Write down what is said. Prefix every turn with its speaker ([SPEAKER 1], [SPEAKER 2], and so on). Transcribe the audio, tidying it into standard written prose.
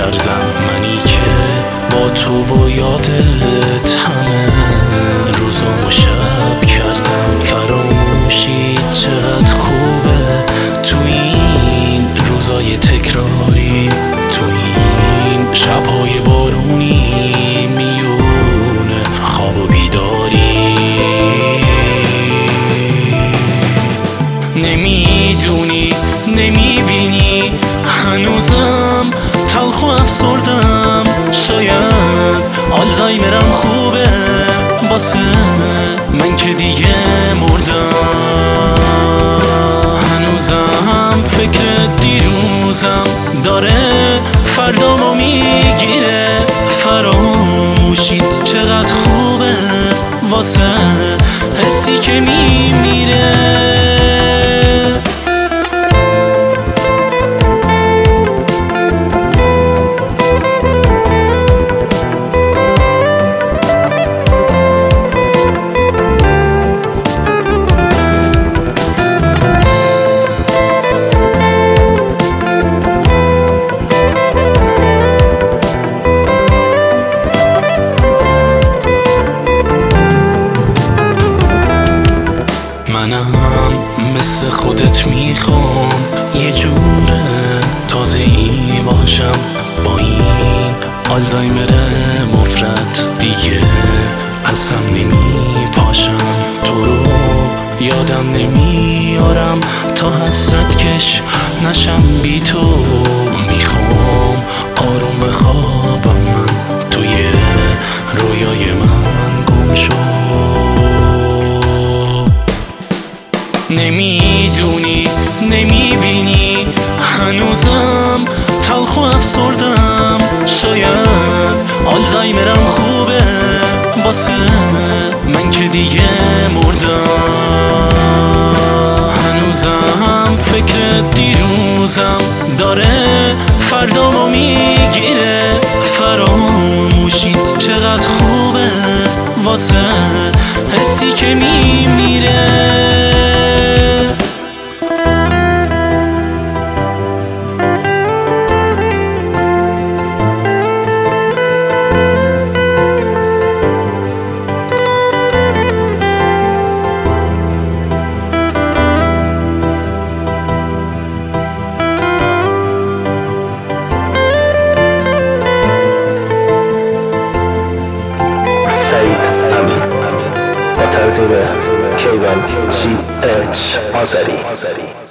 [SPEAKER 1] کردم، منی که با تو و یادت همه روزامو شب کردم. فراموشی چقدر خوبه تو این روزای تکراری، تو این شبهای بارونی میونه خواب و بیداری. نمیدونی نمیبینی هنوزم تلخ و افسردم، شاید آلزایمرم خوبه واسه من که دیگه مردم. هنوزم فکر دیروزم داره فردامو میگیره، فراموشید چقدر خوبه واسه حسی که میمیره. منم مثل خودت میخوام یه جوره تازه ای باشم، با این آلزایمر مفرد دیگه ازم نمی پاشم. تو رو یادم نمیارم تا حسرت کش نشم بی تو. میخوام آروم بخوابم من توی رویای من گم شو. نمیدونی نمیبینی هنوزم تلخ و افسردم، شاید آلزایمرم خوبه واسه من که دیگه مردم. هنوزم فکر دیروزم داره فردامو میگیره، فراموشید چقدر خوبه واسه حسی که میمیره.
[SPEAKER 2] تنظیم کیوان GH آذری.